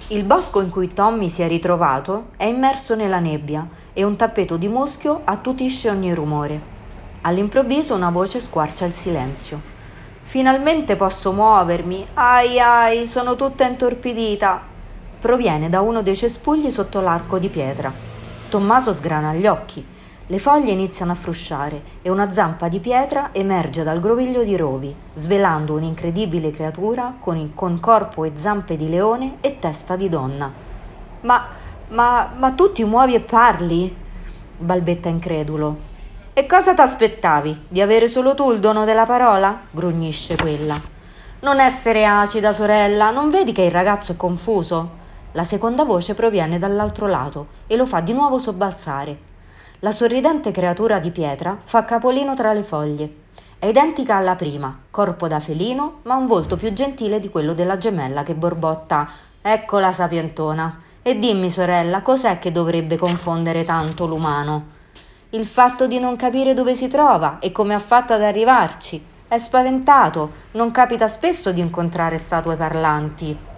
Il bosco in cui Tommy si è ritrovato è immerso nella nebbia e un tappeto di muschio attutisce ogni rumore. All'improvviso una voce squarcia il silenzio. Finalmente posso muovermi. Ai ai, sono tutta intorpidita. Proviene da uno dei cespugli sotto l'arco di pietra. Tommaso sgrana gli occhi. Le foglie iniziano a frusciare e una zampa di pietra emerge dal groviglio di rovi, svelando un'incredibile creatura con corpo e zampe di leone e testa di donna. Ma tu ti muovi e parli? Balbetta incredulo. E cosa t'aspettavi? Di avere solo tu il dono della parola? Grugnisce quella. Non essere acida, sorella, non vedi che il ragazzo è confuso? La seconda voce proviene dall'altro lato e lo fa di nuovo sobbalzare. La sorridente creatura di pietra fa capolino tra le foglie. È identica alla prima, corpo da felino, ma un volto più gentile di quello della gemella che borbotta: eccola sapientona. E dimmi, sorella, cos'è che dovrebbe confondere tanto l'umano? Il fatto di non capire dove si trova e come ha fatto ad arrivarci. È spaventato, non capita spesso di incontrare statue parlanti.